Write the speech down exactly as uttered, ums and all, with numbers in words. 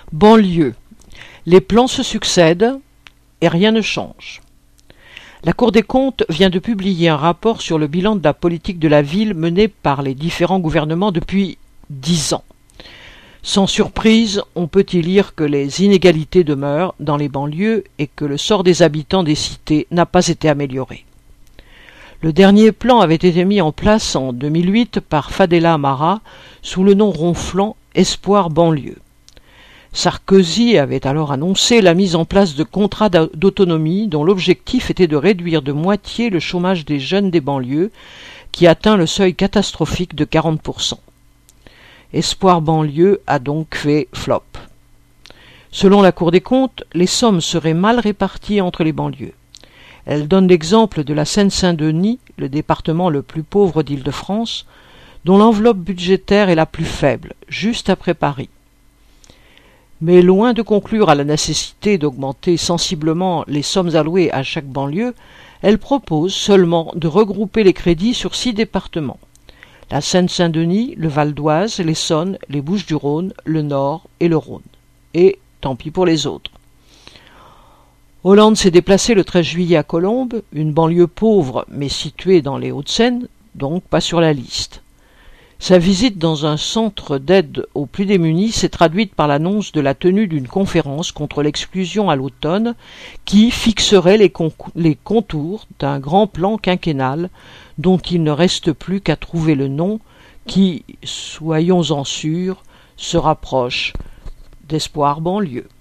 Banlieue. Les plans se succèdent et rien ne change. La Cour des comptes vient de publier un rapport sur le bilan de la politique de la ville menée par les différents gouvernements depuis dix ans. Sans surprise, on peut y lire que les inégalités demeurent dans les banlieues et que le sort des habitants des cités n'a pas été amélioré. Le dernier plan avait été mis en place en deux mille huit par Fadela Amara sous le nom ronflant Espoir banlieue. Sarkozy avait alors annoncé la mise en place de contrats d'autonomie dont l'objectif était de réduire de moitié le chômage des jeunes des banlieues qui atteint le seuil catastrophique de quarante pour cent. Espoir banlieue a donc fait flop. Selon la Cour des comptes, les sommes seraient mal réparties entre les banlieues. Elle donne l'exemple de la Seine-Saint-Denis, le département le plus pauvre d'Île-de-France, dont l'enveloppe budgétaire est la plus faible, juste après Paris. Mais loin de conclure à la nécessité d'augmenter sensiblement les sommes allouées à chaque banlieue, elle propose seulement de regrouper les crédits sur six départements. La Seine-Saint-Denis, le Val d'Oise, l'Essonne, les Bouches-du-Rhône, le Nord et le Rhône. Et tant pis pour les autres. Hollande s'est déplacé le treize juillet à Colombes, une banlieue pauvre mais située dans les Hauts-de-Seine, donc pas sur la liste. Sa visite dans un centre d'aide aux plus démunis s'est traduite par l'annonce de la tenue d'une conférence contre l'exclusion à l'automne qui fixerait les, les contours d'un grand plan quinquennal dont il ne reste plus qu'à trouver le nom qui, soyons-en sûrs, se rapproche d'Espoir banlieue.